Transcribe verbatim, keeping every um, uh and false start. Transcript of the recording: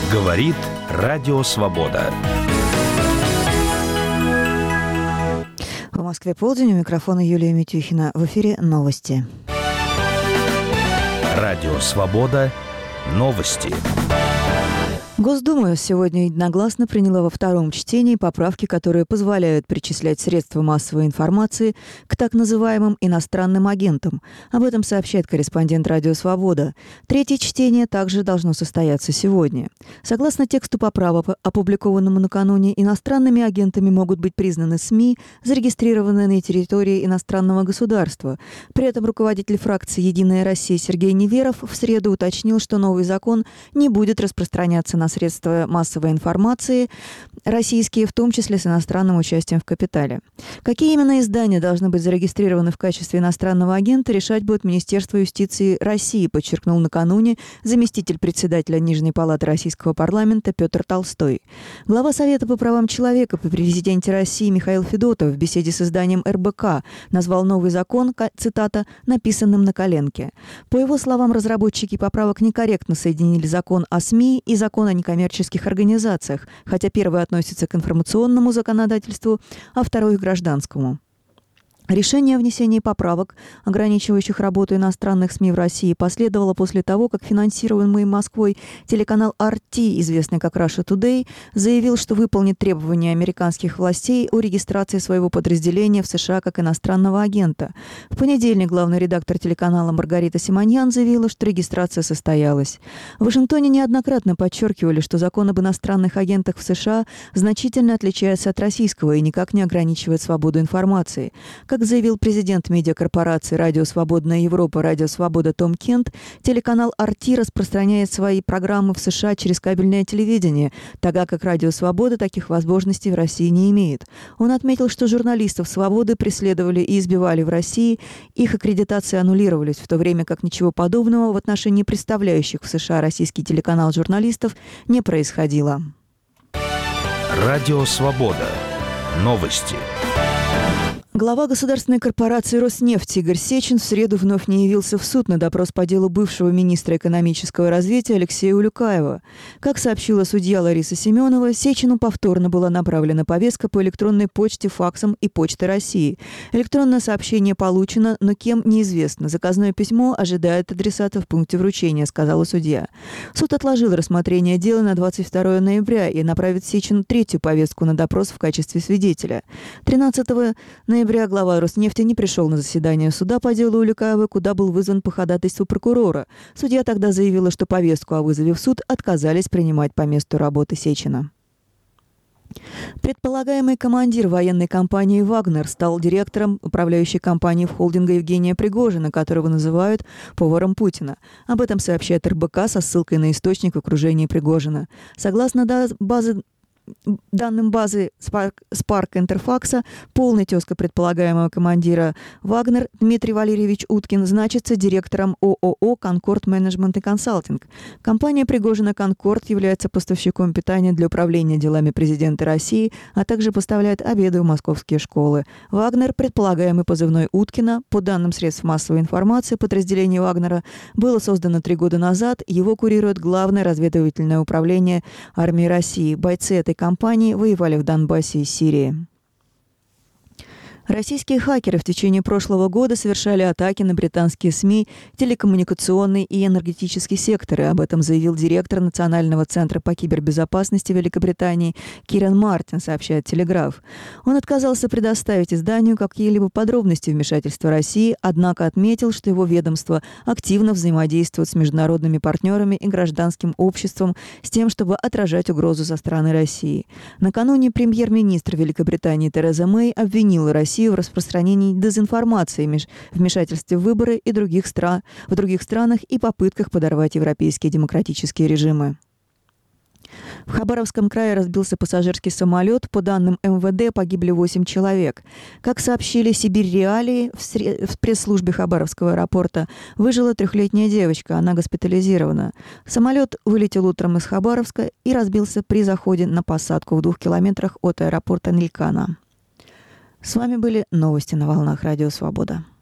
Говорит Радио Свобода. В Москве полдень, у микрофона Юлия Митюхина. В эфире новости. Радио Свобода. Новости. Госдума сегодня единогласно приняла во втором чтении поправки, которые позволяют причислять средства массовой информации к так называемым иностранным агентам. Об этом сообщает корреспондент Радио Свобода. Третье чтение также должно состояться сегодня. Согласно тексту поправок, опубликованному накануне, иностранными агентами могут быть признаны СМИ, зарегистрированные на территории иностранного государства. При этом руководитель фракции «Единая Россия» Сергей Неверов в среду уточнил, что новый закон не будет распространяться на средства массовой информации российские, в том числе с иностранным участием в капитале. Какие именно издания должны быть зарегистрированы в качестве иностранного агента, решать будет Министерство юстиции России, подчеркнул накануне заместитель председателя Нижней палаты Российского парламента Петр Толстой. Глава Совета по правам человека при президенте России Михаил Федотов в беседе с изданием эр бэ ка назвал новый закон, цитата, «написанным на коленке». По его словам, разработчики поправок некорректно соединили закон о СМИ и закон о некоммерческих организациях, хотя первый относится к информационному законодательству, а второй – к гражданскому. Решение о внесении поправок, ограничивающих работу иностранных СМИ в России, последовало после того, как финансируемый Москвой телеканал ар ти, известный как Russia Today, заявил, что выполнит требования американских властей о регистрации своего подразделения в США как иностранного агента. В понедельник главный редактор телеканала Маргарита Симоньян заявила, что регистрация состоялась. В Вашингтоне неоднократно подчеркивали, что закон об иностранных агентах в США значительно отличается от российского и никак не ограничивает свободу информации. Как заявил президент медиакорпорации «Радио Свободная Европа» «Радио Свобода» Том Кент, телеканал ар ти распространяет свои программы в США через кабельное телевидение, тогда как «Радио Свобода» таких возможностей в России не имеет. Он отметил, что журналистов «Свободы» преследовали и избивали в России, их аккредитации аннулировались, в то время как ничего подобного в отношении представляющих в США российский телеканал журналистов не происходило. Радио Свобода. Новости. Глава государственной корпорации «Роснефть» Игорь Сечин в среду вновь не явился в суд на допрос по делу бывшего министра экономического развития Алексея Улюкаева. Как сообщила судья Лариса Семенова, Сечину повторно была направлена повестка по электронной почте, факсам и Почте России. Электронное сообщение получено, но кем – неизвестно. Заказное письмо ожидает адресата в пункте вручения, сказала судья. Суд отложил рассмотрение дела на двадцать второе ноября и направит Сечину третью повестку на допрос в качестве свидетеля. тринадцатого ноября глава Роснефти не пришел на заседание суда по делу Улюкаева, куда был вызван по ходатайству прокурора. Судья тогда заявила, что повестку о вызове в суд отказались принимать по месту работы Сечина. Предполагаемый командир военной компании «Вагнер» стал директором управляющей компании в холдинге Евгения Пригожина, которого называют поваром Путина. Об этом сообщает эр бэ ка со ссылкой на источник в окружении Пригожина. Согласно базе данным базы Spark Интерфакса, полный тезка предполагаемого командира «Вагнер» Дмитрий Валерьевич Уткин значится директором о о о «Конкорд Менеджмент и Консалтинг». Компания Пригожина «Конкорд» является поставщиком питания для управления делами президента России, а также поставляет обеды в московские школы. «Вагнер», предполагаемый позывной Уткина, по данным средств массовой информации, подразделение «Вагнера» было создано три года назад. Его курирует Главное разведывательное управление армии России. Бойцы этой компании воевали в Донбассе и Сирии. Российские хакеры в течение прошлого года совершали атаки на британские СМИ, телекоммуникационный и энергетический секторы. Об этом заявил директор Национального центра по кибербезопасности Великобритании Киран Мартин, сообщает «Телеграф». Он отказался предоставить изданию какие-либо подробности вмешательства России, однако отметил, что его ведомство активно взаимодействует с международными партнерами и гражданским обществом с тем, чтобы отражать угрозу со стороны России. Накануне премьер-министр Великобритании Тереза Мэй обвинила Россию в распространении дезинформации, вмешательстве в выборы и других стран, в других странах и попытках подорвать европейские демократические режимы. В Хабаровском крае разбился пассажирский самолет. По данным эм вэ дэ, погибли восемь человек. Как сообщили «Сибирь Реалии», в, сре... в пресс-службе Хабаровского аэропорта выжила трехлетняя девочка. Она госпитализирована. Самолет вылетел утром из Хабаровска и разбился при заходе на посадку в двух километрах от аэропорта Нилькана. С вами были новости на волнах Радио Свобода.